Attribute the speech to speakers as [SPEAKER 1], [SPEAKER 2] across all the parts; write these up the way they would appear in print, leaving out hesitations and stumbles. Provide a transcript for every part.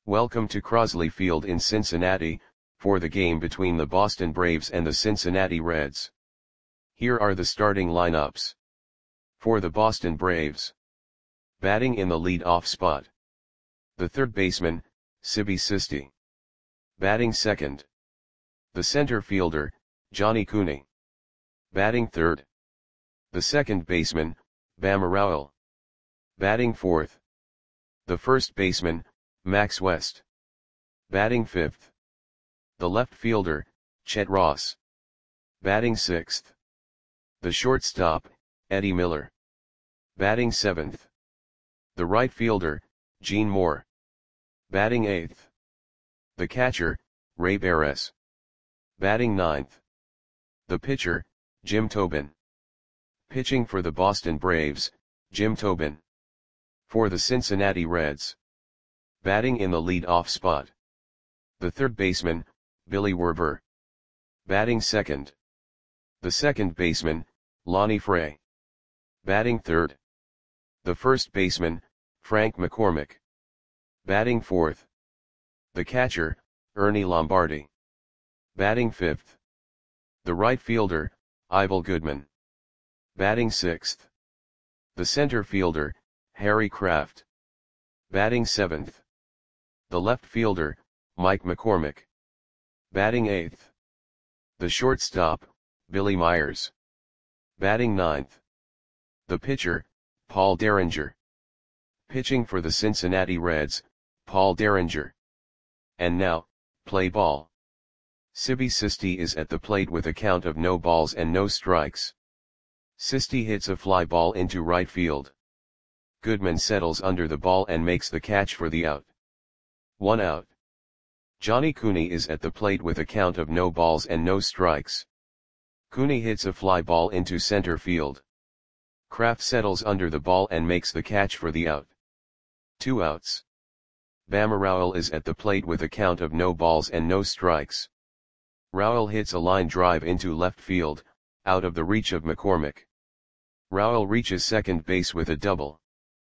[SPEAKER 1] Welcome to Crosley Field in Cincinnati, for the game between the Boston Braves and the Cincinnati Reds. Here are the starting lineups. For the Boston Braves. Batting in the lead-off spot. The third baseman, Sibi Sisti. Batting second. The center fielder, Johnny Cooney. Batting third. The second baseman, Bama Rowell. Batting fourth. The first baseman, Max West. Batting fifth. The left fielder, Chet Ross. Batting sixth. The shortstop, Eddie Miller. Batting seventh. The right fielder, Gene Moore. Batting eighth. The catcher, Ray Beres. Batting ninth. The pitcher, Jim Tobin. Pitching for the Boston Braves, Jim Tobin. For the Cincinnati Reds. Batting in the lead-off spot. The third baseman, Billy Werber. Batting second. The second baseman, Lonnie Fray. Batting third. The first baseman, Frank McCormick. Batting fourth. The catcher, Ernie Lombardi. Batting fifth. The right fielder, Ivel Goodman. Batting sixth. The center fielder, Harry Kraft. Batting seventh. The left fielder, Mike McCormick. Batting eighth. The shortstop, Billy Myers. Batting ninth. The pitcher, Paul Derringer. Pitching for the Cincinnati Reds, Paul Derringer. And now, play ball. Sibi Sisti is at the plate with a count of no balls and no strikes. Sisti hits a fly ball into right field. Goodman settles under the ball and makes the catch for the out. 1 out. Johnny Cooney is at the plate with a count of no balls and no strikes. Cooney hits a fly ball into center field. Kraft settles under the ball and makes the catch for the out. 2 outs. Bama Rowell is at the plate with a count of no balls and no strikes. Rowell hits a line drive into left field, out of the reach of McCormick. Rowell reaches second base with a double.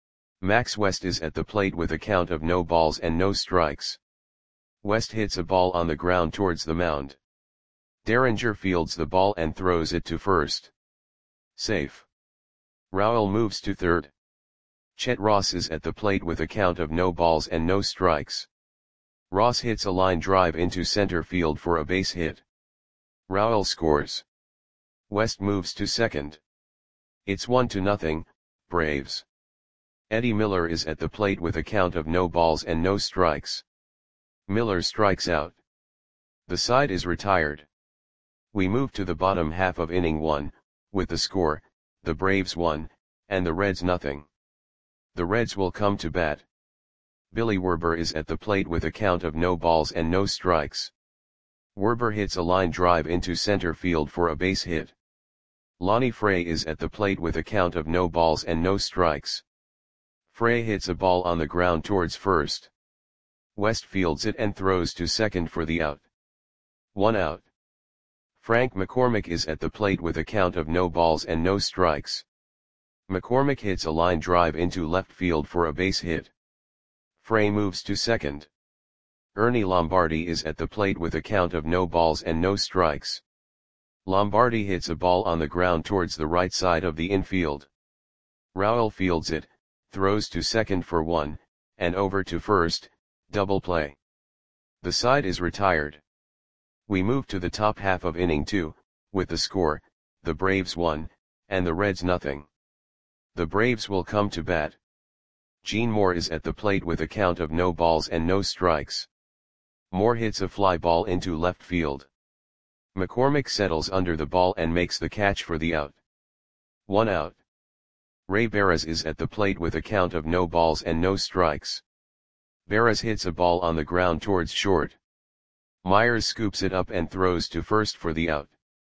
[SPEAKER 1] Max West is at the plate with a count of no balls and no strikes. West hits a ball on the ground towards the mound. Derringer fields the ball and throws it to first. Safe. Rowell moves to third. Chet Ross is at the plate with a count of no balls and no strikes. Ross hits a line drive into center field for a base hit. Rowell scores. West moves to second. It's 1-0, Braves. Eddie Miller is at the plate with a count of no balls and no strikes. Miller strikes out. The side is retired. We move to the bottom half of inning 1, with the score, the Braves 1, and the Reds 0. The Reds will come to bat. Billy Werber is at the plate with a count of no balls and no strikes. Werber hits a line drive into center field for a base hit. Lonnie Fray is at the plate with a count of no balls and no strikes. Fray hits a ball on the ground towards first. West fields it and throws to second for the out. 1 out. Frank McCormick is at the plate with a count of no balls and no strikes. McCormick hits a line drive into left field for a base hit. Fray moves to second. Ernie Lombardi is at the plate with a count of no balls and no strikes. Lombardi hits a ball on the ground towards the right side of the infield. Rowell fields it, throws to second for 1, and over to first, double play. The side is retired. We move to the top half of inning 2, with the score, the Braves 1, and the Reds 0. The Braves will come to bat. Gene Moore is at the plate with a count of no balls and no strikes. Moore hits a fly ball into left field. McCormick settles under the ball and makes the catch for the out. 1 out. Ray Beres is at the plate with a count of no balls and no strikes. Beres hits a ball on the ground towards short. Myers scoops it up and throws to first for the out.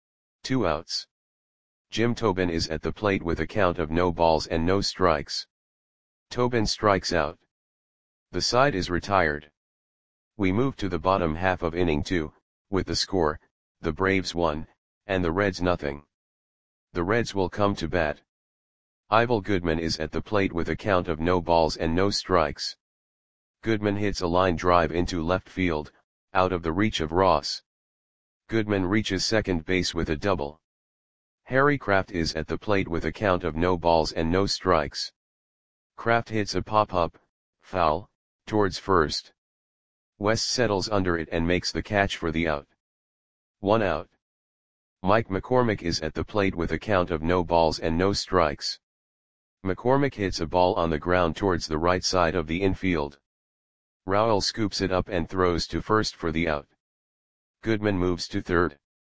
[SPEAKER 1] 2 outs. Jim Tobin is at the plate with a count of no balls and no strikes. Tobin strikes out. The side is retired. We move to the bottom half of inning 2, with the score, the Braves 1, and the Reds 0. The Reds will come to bat. Ivel Goodman is at the plate with a count of no balls and no strikes. Goodman hits a line drive into left field, out of the reach of Ross. Goodman reaches second base with a double. Harry Kraft is at the plate with a count of no balls and no strikes. Kraft hits a pop-up, foul, towards first. West settles under it and makes the catch for the out. 1 out. Mike McCormick is at the plate with a count of no balls and no strikes. McCormick hits a ball on the ground towards the right side of the infield. Rowell scoops it up and throws to first for the out. Goodman moves to third.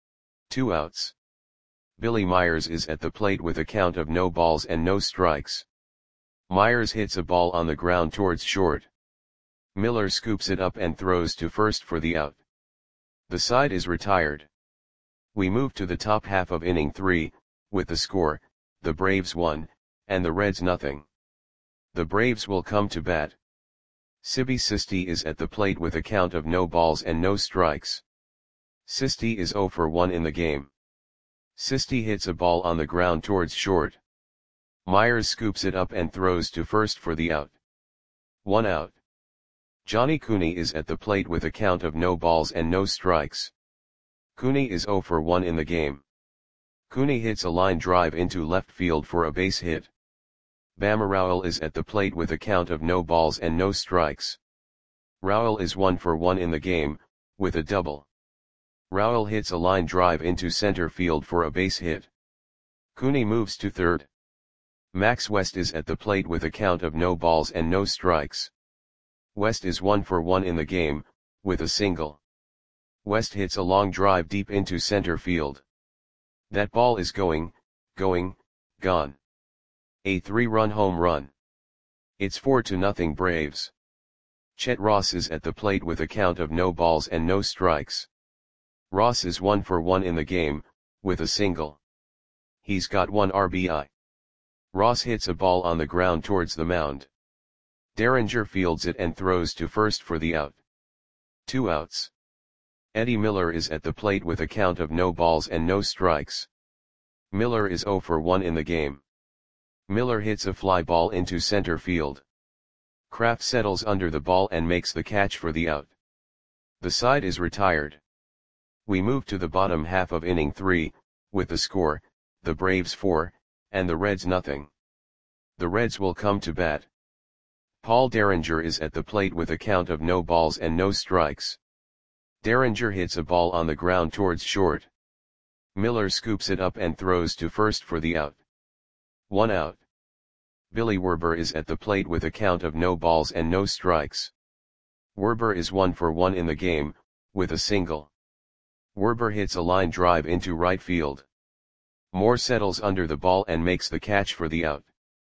[SPEAKER 1] 2 outs. Billy Myers is at the plate with a count of no balls and no strikes. Myers hits a ball on the ground towards short. Miller scoops it up and throws to first for the out. The side is retired. We move to the top half of inning 3, with the score, the Braves 1, and the Reds nothing. The Braves will come to bat. Sibby Sisti is at the plate with a count of no balls and no strikes. Sisti is 0 for 1 in the game. Sisti hits a ball on the ground towards short. Myers scoops it up and throws to first for the out. 1 out. Johnny Cooney is at the plate with a count of no balls and no strikes. Cooney is 0 for 1 in the game. Cooney hits a line drive into left field for a base hit. Bama Rowell is at the plate with a count of no balls and no strikes. Rowell is 1 for 1 in the game, with a double. Rowell hits a line drive into center field for a base hit. Cooney moves to third. Max West is at the plate with a count of no balls and no strikes. West is 1 for 1 in the game, with a single. West hits a long drive deep into center field. That ball is going, gone. A 3-run home run. It's 4-0 Braves. Chet Ross is at the plate with a count of no balls and no strikes. Ross is 1 for 1 in the game, with a single. He's got 1 RBI. Ross hits a ball on the ground towards the mound. Derringer fields it and throws to first for the out. 2 outs. Eddie Miller is at the plate with a count of no balls and no strikes. Miller is 0 for 1 in the game. Miller hits a fly ball into center field. Kraft settles under the ball and makes the catch for the out. The side is retired. We move to the bottom half of inning 3, with the score, the Braves 4, and the Reds nothing. The Reds will come to bat. Paul Derringer is at the plate with a count of no balls and no strikes. Derringer hits a ball on the ground towards short. Miller scoops it up and throws to first for the out. 1 out. Billy Werber is at the plate with a count of no balls and no strikes. Werber is 1 for 1 in the game, with a single. Werber hits a line drive into right field. Moore settles under the ball and makes the catch for the out.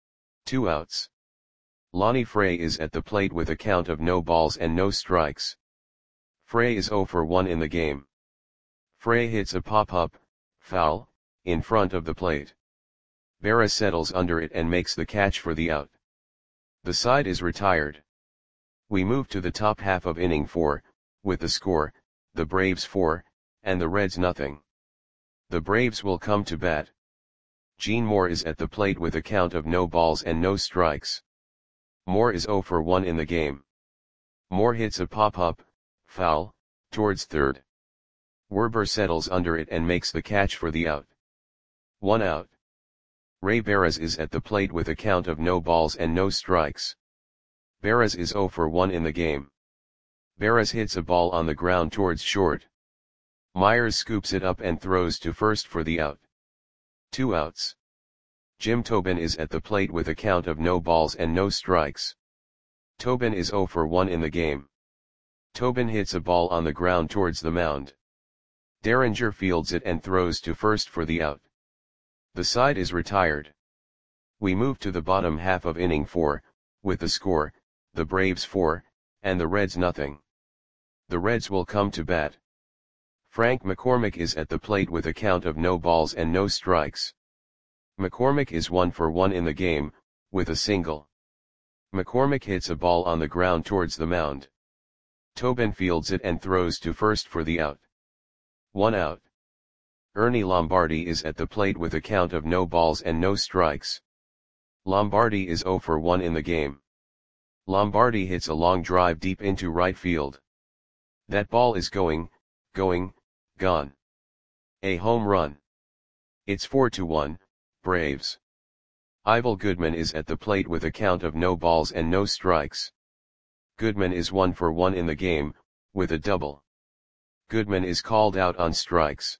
[SPEAKER 1] 2 outs. Lonnie Frey is at the plate with a count of no balls and no strikes. Frey is 0 for 1 in the game. Frey hits a pop-up, foul, in front of the plate. Berra settles under it and makes the catch for the out. The side is retired. We move to the top half of inning 4, with the score, the Braves 4, and the Reds nothing. The Braves will come to bat. Gene Moore is at the plate with a count of no balls and no strikes. Moore is 0 for 1 in the game. Moore hits a pop-up, foul, towards third. Werber settles under it and makes the catch for the out. 1 out. Ray Barras is at the plate with a count of no balls and no strikes. Barras is 0 for 1 in the game. Barras hits a ball on the ground towards short. Myers scoops it up and throws to first for the out. 2 outs. Jim Tobin is at the plate with a count of no balls and no strikes. Tobin is 0 for 1 in the game. Tobin hits a ball on the ground towards the mound. Derringer fields it and throws to first for the out. The side is retired. We move to the bottom half of inning 4, with the score, the Braves 4, and the Reds nothing. The Reds will come to bat. Frank McCormick is at the plate with a count of no balls and no strikes. McCormick is 1 for 1 in the game, with a single. McCormick hits a ball on the ground towards the mound. Tobin fields it and throws to first for the out. 1 out. Ernie Lombardi is at the plate with a count of no balls and no strikes. Lombardi is 0 for 1 in the game. Lombardi hits a long drive deep into right field. That ball is going, gone. A home run. It's 4-1, Braves. Ivel Goodman is at the plate with a count of no balls and no strikes. Goodman is 1 for 1 in the game, with a double. Goodman is called out on strikes.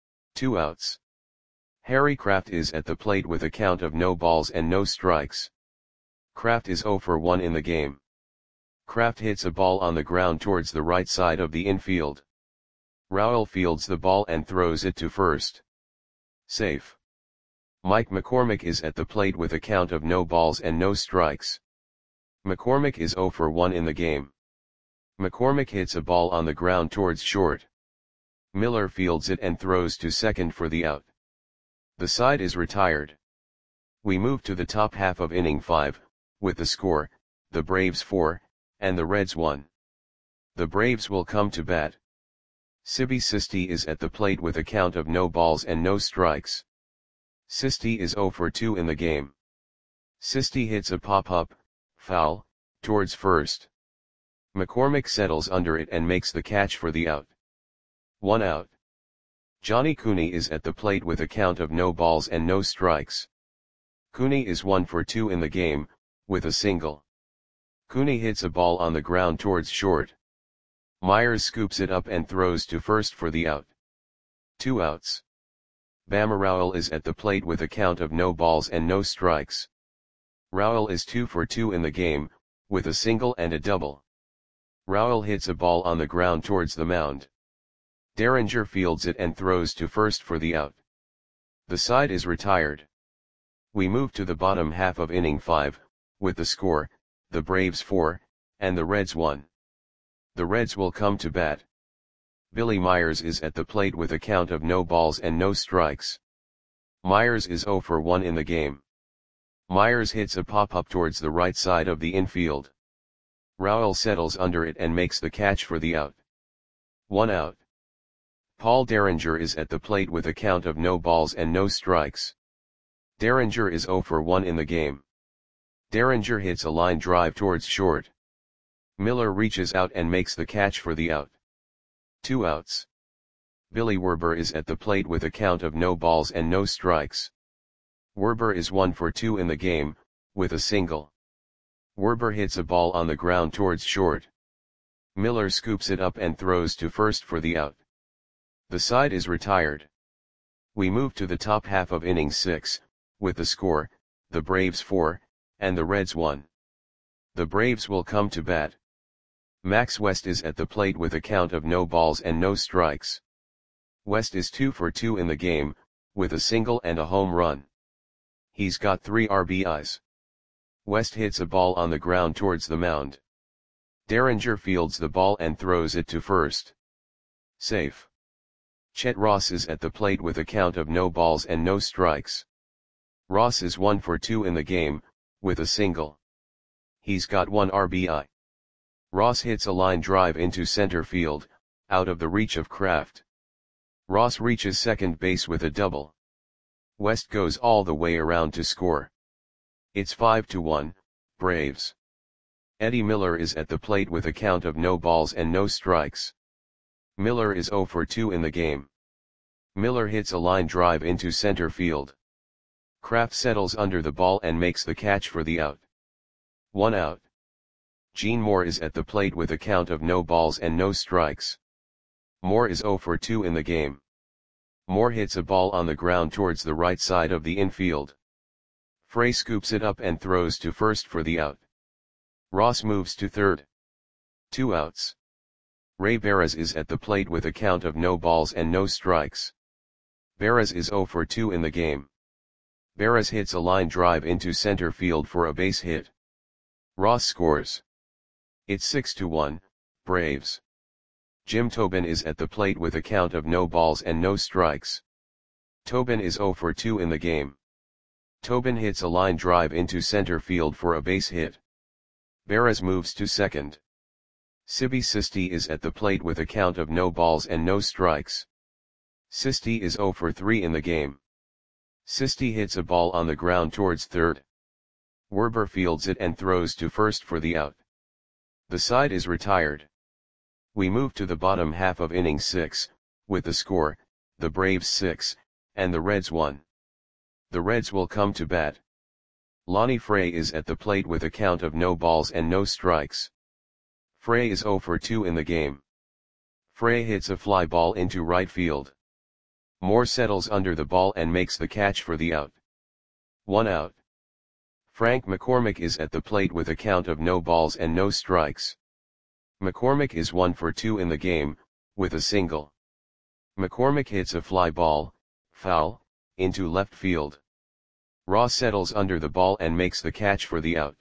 [SPEAKER 1] 2 outs. Harry Kraft is at the plate with a count of no balls and no strikes. Kraft is 0 for 1 in the game. Kraft hits a ball on the ground towards the right side of the infield. Rowell fields the ball and throws it to first. Safe. Mike McCormick is at the plate with a count of no balls and no strikes. McCormick is 0 for 1 in the game. McCormick hits a ball on the ground towards short. Miller fields it and throws to second for the out. The side is retired. We move to the top half of inning 5, with the score, the Braves 4, and the Reds 1. The Braves will come to bat. Sibi Sisti is at the plate with a count of no balls and no strikes. Sisti is 0 for 2 in the game. Sisti hits a pop-up, foul, towards first. McCormick settles under it and makes the catch for the out. 1 out. Johnny Cooney is at the plate with a count of no balls and no strikes. Cooney is 1 for 2 in the game, with a single. Cooney hits a ball on the ground towards short. Myers scoops it up and throws to first for the out. 2 outs. Bama Rowell is at the plate with a count of no balls and no strikes. Rowell is 2 for 2 in the game, with a single and a double. Rowell hits a ball on the ground towards the mound. Derringer fields it and throws to first for the out. The side is retired. We move to the bottom half of inning 5, with the score, the Braves 4, and the Reds 1. The Reds will come to bat. Billy Myers is at the plate with a count of no balls and no strikes. Myers is 0 for 1 in the game. Myers hits a pop-up towards the right side of the infield. Rowell settles under it and makes the catch for the out. 1 out. Paul Derringer is at the plate with a count of no balls and no strikes. Derringer is 0 for 1 in the game. Derringer hits a line drive towards short. Miller reaches out and makes the catch for the out. 2 outs. Billy Werber is at the plate with a count of no balls and no strikes. Werber is 1 for 2 in the game, with a single. Werber hits a ball on the ground towards short. Miller scoops it up and throws to first for the out. The side is retired. We move to the top half of inning 6, with the score, the Braves 4, and the Reds 1. The Braves will come to bat. Max West is at the plate with a count of no balls and no strikes. West is 2 for 2 in the game, with a single and a home run. He's got 3 RBIs. West hits a ball on the ground towards the mound. Derringer fields the ball and throws it to first. Safe. Chet Ross is at the plate with a count of no balls and no strikes. Ross is 1 for 2 in the game, with a single. He's got 1 RBI. Ross hits a line drive into center field, out of the reach of Kraft. Ross reaches second base with a double. West goes all the way around to score. It's 5-1, Braves. Eddie Miller is at the plate with a count of no balls and no strikes. Miller is 0 for 2 in the game. Miller hits a line drive into center field. Kraft settles under the ball and makes the catch for the out. 1 out. Gene Moore is at the plate with a count of no balls and no strikes. Moore is 0 for 2 in the game. Moore hits a ball on the ground towards the right side of the infield. Frey scoops it up and throws to first for the out. Ross moves to third. 2 outs. Ray Barras is at the plate with a count of no balls and no strikes. Barras is 0 for 2 in the game. Barras hits a line drive into center field for a base hit. Ross scores. It's 6-1, Braves. Jim Tobin is at the plate with a count of no balls and no strikes. Tobin is 0 for 2 in the game. Tobin hits a line drive into center field for a base hit. Barras moves to second. Sibi Sisti is at the plate with a count of no balls and no strikes. Sisti is 0 for 3 in the game. Sisti hits a ball on the ground towards third. Werber fields it and throws to first for the out. The side is retired. We move to the bottom half of inning 6, with the score, the Braves 6, and the Reds 1. The Reds will come to bat. Lonnie Frey is at the plate with a count of no balls and no strikes. Frey is 0 for 2 in the game. Frey hits a fly ball into right field. Moore settles under the ball and makes the catch for the out. 1 out. Frank McCormick is at the plate with a count of no balls and no strikes. McCormick is 1 for 2 in the game, with a single. McCormick hits a fly ball, foul, into left field. Ross settles under the ball and makes the catch for the out.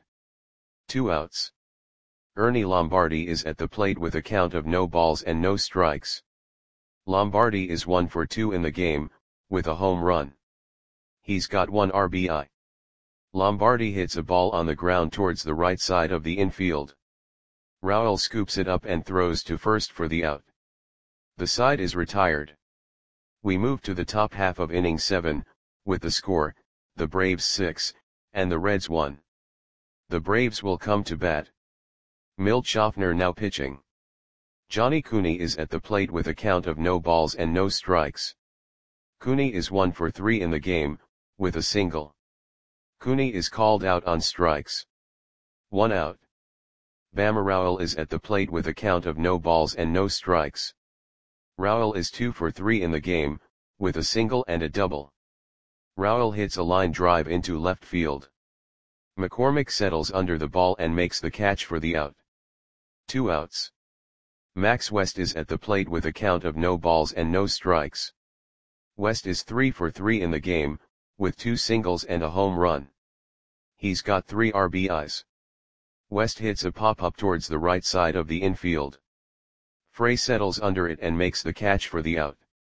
[SPEAKER 1] 2 outs. Ernie Lombardi is at the plate with a count of no balls and no strikes. Lombardi is 1 for 2 in the game, with a home run. He's got 1 RBI. Lombardi hits a ball on the ground towards the right side of the infield. Rowell scoops it up and throws to first for the out. The side is retired. We move to the top half of inning 7, with the score, the Braves 6, and the Reds 1. The Braves will come to bat. Milt Schaffner now pitching. Johnny Cooney is at the plate with a count of no balls and no strikes. Cooney is 1 for 3 in the game, with a single. Cooney is called out on strikes. 1 out. Bama Rowell is at the plate with a count of no balls and no strikes. Rowell is 2 for 3 in the game, with a single and a double. Rowell hits a line drive into left field. McCormick settles under the ball and makes the catch for the out. 2 outs. Max West is at the plate with a count of no balls and no strikes. West is 3 for 3 in the game, with 2 singles and a home run. He's got 3 RBIs. West hits a pop-up towards the right side of the infield. Frey settles under it and makes the catch for the out.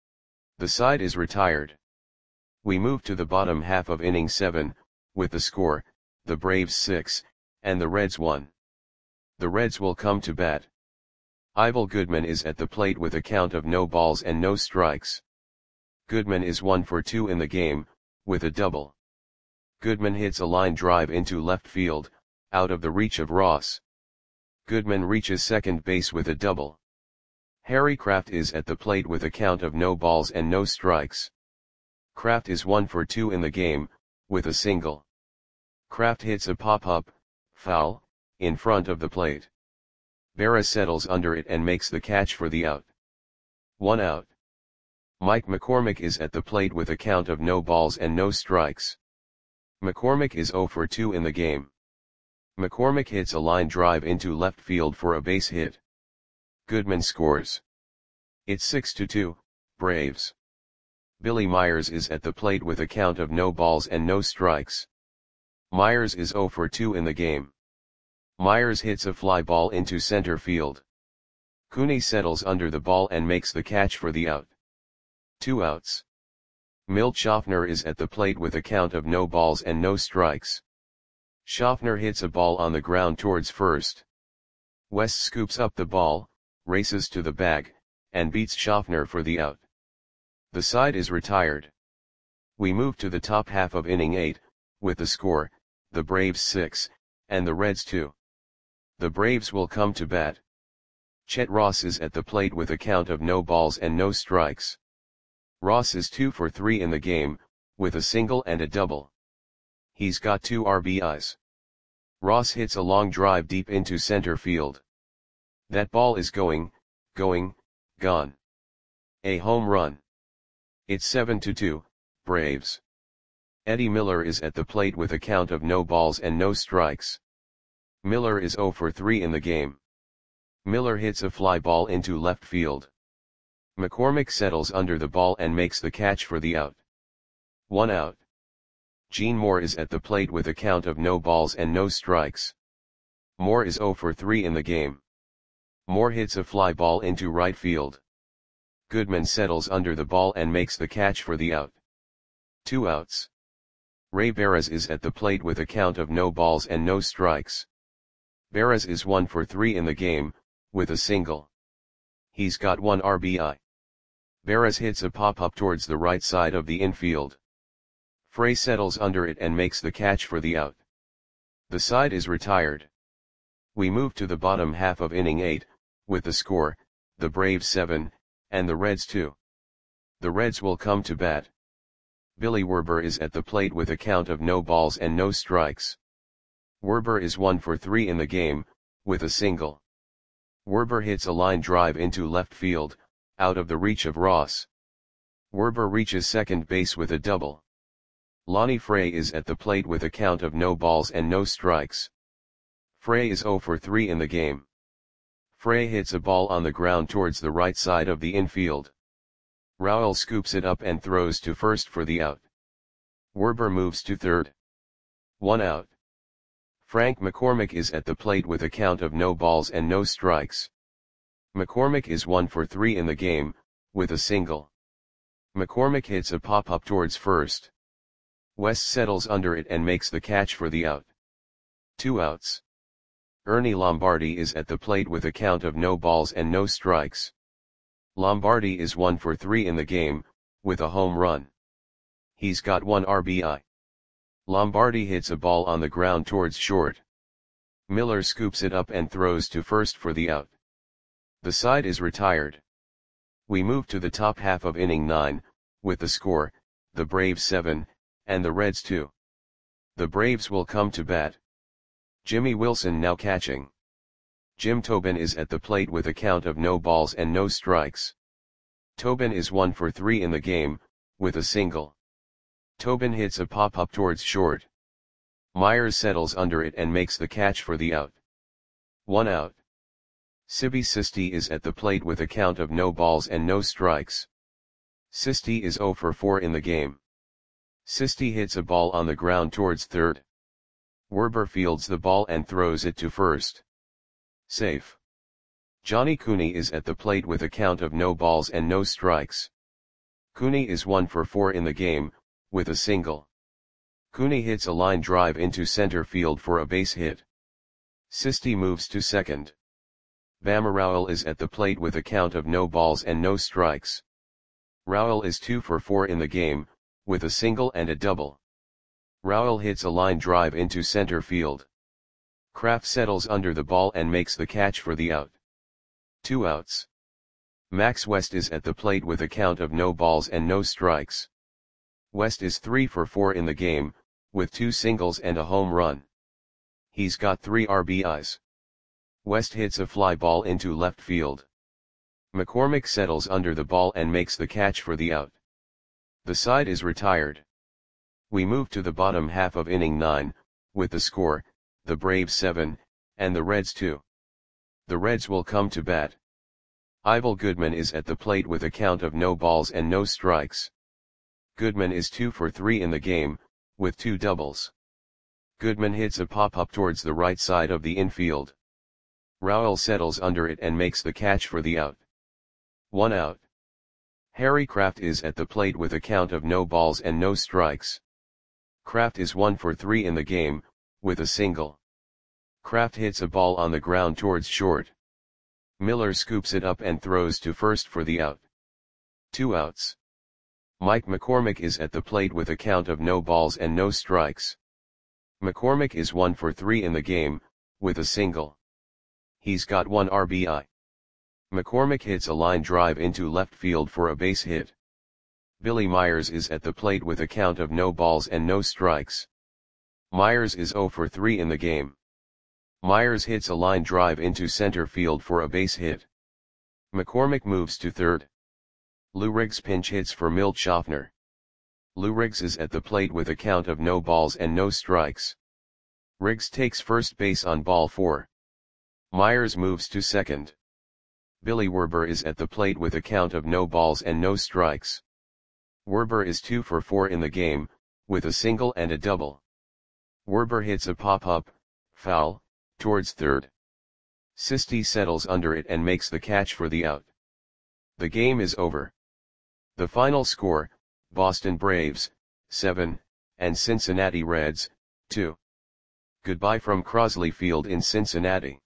[SPEAKER 1] The side is retired. We move to the bottom half of inning 7, with the score, the Braves 6, and the Reds 1. The Reds will come to bat. Ivel Goodman is at the plate with a count of no balls and no strikes. Goodman is 1 for 2 in the game, with a double. Goodman hits a line drive into left field, out of the reach of Ross. Goodman reaches second base with a double. Harry Kraft is at the plate with a count of no balls and no strikes. Kraft is 1 for 2 in the game, with a single. Kraft hits a pop-up, foul, in front of the plate. Berra settles under it and makes the catch for the out. 1 out. Mike McCormick is at the plate with a count of no balls and no strikes. McCormick is 0 for 2 in the game. McCormick hits a line drive into left field for a base hit. Goodman scores. It's 6-2, Braves. Billy Myers is at the plate with a count of no balls and no strikes. Myers is 0 for 2 in the game. Myers hits a fly ball into center field. Cooney settles under the ball and makes the catch for the out. 2 outs. Milt Schaffner is at the plate with a count of no balls and no strikes. Schaffner hits a ball on the ground towards first. West scoops up the ball, races to the bag, and beats Schaffner for the out. The side is retired. We move to the top half of inning 8, with the score, the Braves 6, and the Reds 2. The Braves will come to bat. Chet Ross is at the plate with a count of no balls and no strikes. Ross is 2 for 3 in the game, with a single and a double. He's got 2 RBIs. Ross hits a long drive deep into center field. That ball is going, gone. A home run. It's 7-2, Braves. Eddie Miller is at the plate with a count of no balls and no strikes. Miller is 0 for 3 in the game. Miller hits a fly ball into left field. McCormick settles under the ball and makes the catch for the out. 1 out. Gene Moore is at the plate with a count of no balls and no strikes. Moore is 0 for 3 in the game. Moore hits a fly ball into right field. Goodman settles under the ball and makes the catch for the out. 2 outs. Ray Barras is at the plate with a count of no balls and no strikes. Barras is 1 for 3 in the game, with a single. He's got 1 RBI. Barras hits a pop-up towards the right side of the infield. Frey settles under it and makes the catch for the out. The side is retired. We move to the bottom half of inning 8, with the score, the Braves 7, and the Reds 2. The Reds will come to bat. Billy Werber is at the plate with a count of no balls and no strikes. Werber is 1 for 3 in the game, with a single. Werber hits a line drive into left field, out of the reach of Ross. Werber reaches second base with a double. Lonnie Frey is at the plate with a count of no balls and no strikes. Frey is 0 for 3 in the game. Frey hits a ball on the ground towards the right side of the infield. Rowell scoops it up and throws to first for the out. Werber moves to third. 1 out. Frank McCormick is at the plate with a count of no balls and no strikes. McCormick is 1 for 3 in the game, with a single. McCormick hits a pop-up towards first. West settles under it and makes the catch for the out. 2 outs. Ernie Lombardi is at the plate with a count of no balls and no strikes. Lombardi is 1 for 3 in the game, with a home run. He's got 1 RBI. Lombardi hits a ball on the ground towards short. Miller scoops it up and throws to first for the out. The side is retired. We move to the top half of inning 9, with the score, the Braves 7, and the Reds 2. The Braves will come to bat. Jimmy Wilson now catching. Jim Tobin is at the plate with a count of no balls and no strikes. Tobin is 1 for 3 in the game, with a single. Tobin hits a pop-up towards short. Myers settles under it and makes the catch for the out. 1 out. Sibby Sisti is at the plate with a count of no balls and no strikes. Sisti is 0 for 4 in the game. Sisti hits a ball on the ground towards third. Werber fields the ball and throws it to first. Safe. Johnny Cooney is at the plate with a count of no balls and no strikes. Cooney is 1 for 4 in the game, with a single. Cooney hits a line drive into center field for a base hit. Sisti moves to second. Bama Rowell is at the plate with a count of no balls and no strikes. Rowell is 2 for 4 in the game, with a single and a double. Rowell hits a line drive into center field. Kraft settles under the ball and makes the catch for the out. 2 outs. Max West is at the plate with a count of no balls and no strikes. West is 3 for 4 in the game, with 2 singles and a home run. He's got 3 RBIs. West hits a fly ball into left field. McCormick settles under the ball and makes the catch for the out. The side is retired. We move to the bottom half of inning 9, with the score, the Braves 7, and the Reds 2. The Reds will come to bat. Ivel Goodman is at the plate with a count of no balls and no strikes. Goodman is 2 for 3 in the game, with 2 doubles. Goodman hits a pop-up towards the right side of the infield. Rowell settles under it and makes the catch for the out. 1 out. Harry Kraft is at the plate with a count of no balls and no strikes. Kraft is 1 for 3 in the game, with a single. Kraft hits a ball on the ground towards short. Miller scoops it up and throws to first for the out. 2 outs. Mike McCormick is at the plate with a count of no balls and no strikes. McCormick is 1 for 3 in the game, with a single. He's got 1 RBI. McCormick hits a line drive into left field for a base hit. Billy Myers is at the plate with a count of no balls and no strikes. Myers is 0 for 3 in the game. Myers hits a line drive into center field for a base hit. McCormick moves to third. Lou Riggs pinch hits for Milt Schaffner. Lou Riggs is at the plate with a count of no balls and no strikes. Riggs takes first base on ball 4. Myers moves to second. Billy Werber is at the plate with a count of no balls and no strikes. Werber is 2 for 4 in the game, with a single and a double. Werber hits a pop-up, foul, towards third. Sisti settles under it and makes the catch for the out. The game is over. The final score, Boston Braves, 7, and Cincinnati Reds, 2. Goodbye from Crosley Field in Cincinnati.